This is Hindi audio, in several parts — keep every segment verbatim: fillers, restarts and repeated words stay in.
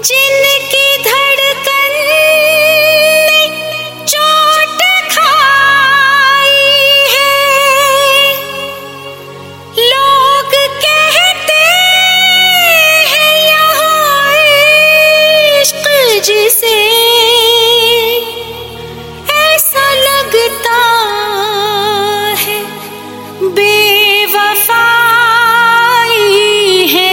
जिनकी धड़कन ने चोट खाई है, लोग कहते हैं यहाँ इश्क जिसे ऐसा लगता है बेवफाई है।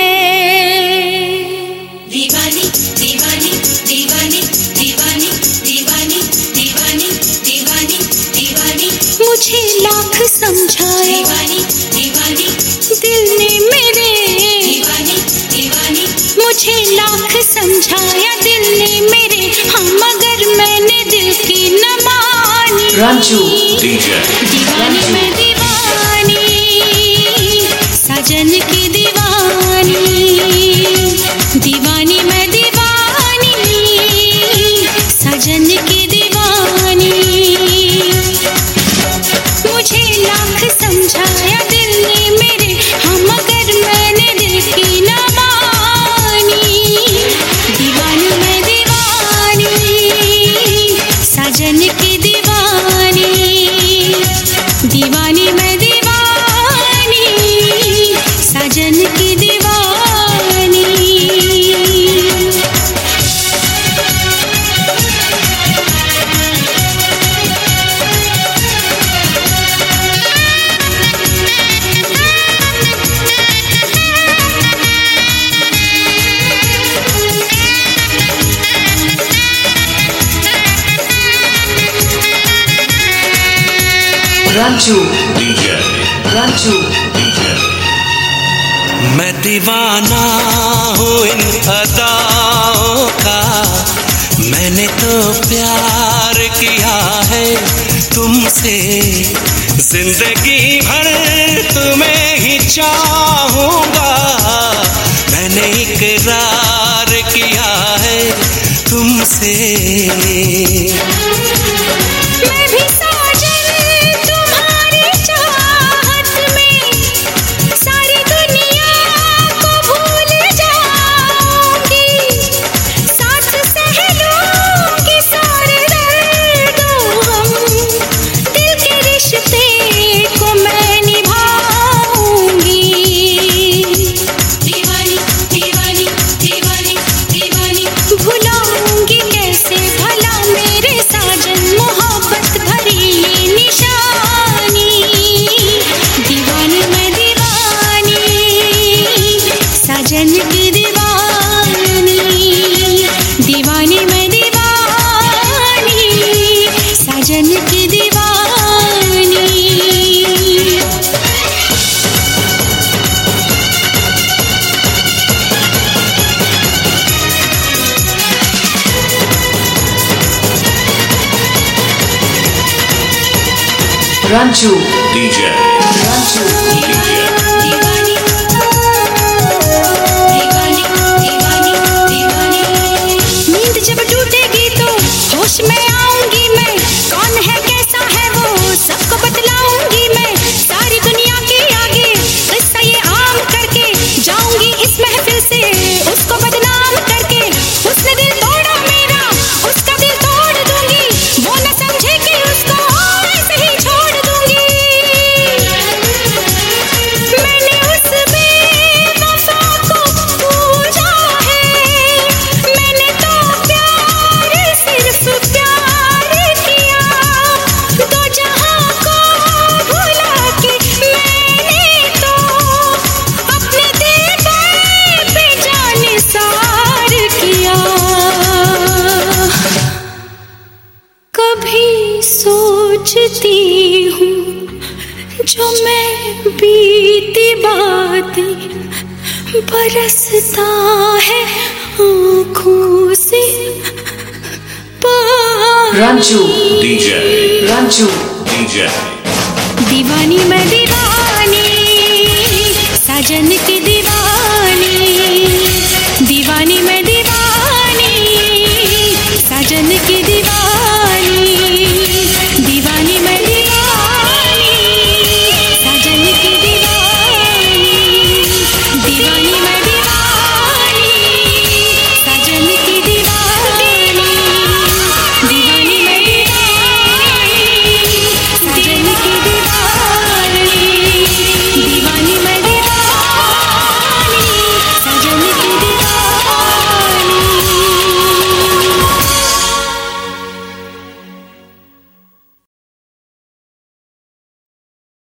दीवानी दीवानी दीवानी दीवानी दीवानी दीवानी दीवानी दीवानी मुझे लाख समझाया दीवानी दीवानी दिल ने मेरे दीवानी दीवानी मुझे लाख समझाया दिल ने मेरे, हाँ मगर मैंने दिल की न मानी। रंजू डीजे दीवानी मैं दीवानी साजन की दीवानी, दीवानी मैं दीवानी साजन की दीवानी। मुझे लाख समझाया दिल ने मेरे, हाँ मगर मैंने दिल की न मानी। दीवानी मैं दीवानी साजन की दीवानी, दीवानी मैं दीवानी साजन की दीवानी। Ranju DJ Ranju DJ. मैं दीवाना हूँ इन अदाओं का, मैंने तो प्यार किया है तुमसे, जिंदगी भर तुम्हें ही चाहूँगा। मैंने इकरार किया है तुमसे। मैं भी साजन तुम्हारी चाहत में सारी दुनिया को भूल जाऊंगी, साथ सह लूंगी सारे दर्दों हम, दिल के रिश्ते को मैं निभाऊंगी। दीवानी दीवानी दीवानी दीवानी भुलाऊंगी कैसे भला मेरे साजन मोहब्बत भरी ये निशानी। दीवानी मैं दीवानी साजन की दीवानी, दीवानी मैं दीवानी साजन की दीवानी। रंजू डीजे रंजू दीवानी दीवानी दीवानी दीवानी। नींद जब टूटेगी तो होश में आऊंगी मैं, कौन है कैसा है वो सबको बतलाऊंगी मैं। सारी दुनिया के आगे किस्सा ये आम करके जाऊंगी इस महफिल से उसको बदनाम करके। उसने दिल तोड़ा मेरा उसका दिल तोड़ दूंगी, वो न समझे कि उसको ऐसे ही छोड़ दूंगी। मैंने उस बेवफा को पूजा है, मैंने तो प्यार सिर्फ प्यार किया, दो जहां को भुला के मैंने तो अपने दिल पे जानिसार किया। कभी सोचती हूँ जो मैं बीती बातें, बरसता है आँखों से पानी। Ranju DJ Ranju DJ. दीवानी मैं दीवानी साजन की दीवानी, दीवानी मैं दीवानी साजन की दीवानी।